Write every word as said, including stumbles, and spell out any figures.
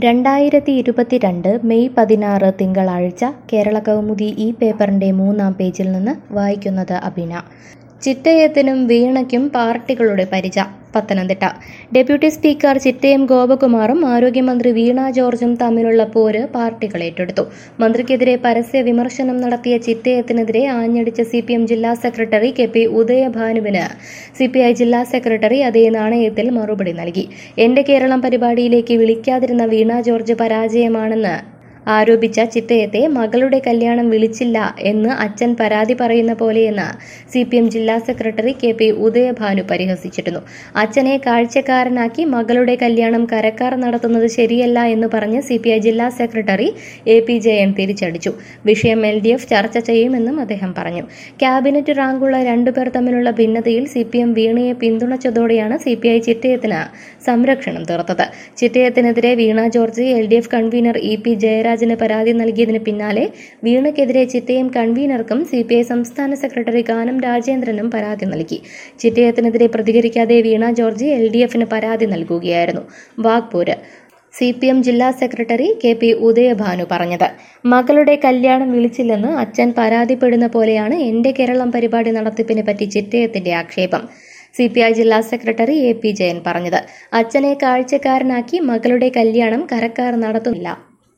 രണ്ടായിരത്തി ഇരുപത്തിരണ്ട് മെയ് പതിനാറ് തിങ്കളാഴ്ച കേരള കൗമുദി ഈ പേപ്പറിന്റെ മൂന്നാം പേജിൽ നിന്ന് വായിക്കുന്നത് അബിന. ചിറ്റയത്തിനും വീണയ്ക്കും പാർട്ടികളുടെ പരിച. പത്തനംതിട്ട. ഡെപ്യൂട്ടി സ്പീക്കർ ചിറ്റയം ഗോപകുമാറും ആരോഗ്യമന്ത്രി വീണ ജോർജും തമ്മിലുള്ള പോര് പാർട്ടികൾ ഏറ്റെടുത്തു. മന്ത്രിക്കെതിരെ പരസ്യ വിമർശനം നടത്തിയ ചിറ്റയത്തിനെതിരെ ആഞ്ഞടിച്ച സി പി എം ജില്ലാ സെക്രട്ടറി കെ പി ഉദയഭാനുവിന് സി പി ഐ ജില്ലാ സെക്രട്ടറി അതേ നാണയത്തിൽ മറുപടി നൽകി. എന്റെ കേരളം പരിപാടിയിലേക്ക് വിളിക്കാതിരുന്ന വീണ ജോർജ് പരാജയമാണെന്ന് ആരോപിച്ച ചിറ്റയത്തെ മകളുടെ കല്യാണം വിളിച്ചില്ല എന്ന് അച്ഛൻ പരാതി പറയുന്ന പോലെയെന്ന് സി പി എം ജില്ലാ സെക്രട്ടറി കെ പി ഉദയഭാനു പരിഹസിച്ചിരുന്നു. അച്ഛനെ കാഴ്ചക്കാരനാക്കി മകളുടെ കല്യാണം കരക്കാർ നടത്തുന്നത് ശരിയല്ല എന്ന് പറഞ്ഞ് സി പി ഐ ജില്ലാ സെക്രട്ടറി എ പി ജയൻ തിരിച്ചടിച്ചു. വിഷയം എൽ ഡി എഫ് ചർച്ച ചെയ്യുമെന്നും അദ്ദേഹം പറഞ്ഞു. ക്യാബിനറ്റ് റാങ്കുള്ള രണ്ടുപേർ തമ്മിലുള്ള ഭിന്നതയിൽ സി പി എം വീണയെ പിന്തുണച്ചതോടെയാണ് സി പി ഐ ചിറ്റയത്തിന് സംരക്ഷണം തീർത്തത്. ചിറ്റയത്തിനെതിരെ Veena George L D F convener E P Jayarajan പരാതി നൽകിയതിന് പിന്നാലെ വീണയ്ക്കെതിരെ ചിറ്റയം കൺവീനർക്കും സി പി ഐ സംസ്ഥാന സെക്രട്ടറി കാനം രാജേന്ദ്രനും പരാതി നൽകി. ചിറ്റയത്തിനെതിരെ പ്രതികരിക്കാതെ വീണ ജോർജ് എൽ ഡി എഫിന് പരാതി നൽകുകയായിരുന്നു. വാഗ്പോര്. സി പി എം ജില്ലാ സെക്രട്ടറി കെ പി ഉദയഭാനു പറഞ്ഞത്. മകളുടെ കല്യാണം വിളിച്ചില്ലെന്ന് അച്ഛൻ പരാതിപ്പെടുന്ന പോലെയാണ് എന്റെ കേരളം പരിപാടി നടത്തിപ്പിനെ പറ്റി ചിറ്റയത്തിന്റെ ആക്ഷേപം. സി പി ഐ ജില്ലാ സെക്രട്ടറി എ പി ജയൻ പറഞ്ഞത്. അച്ഛനെ കാഴ്ചക്കാരനാക്കി മകളുടെ കല്യാണം കരക്കാർ നടത്തുന്നില്ല.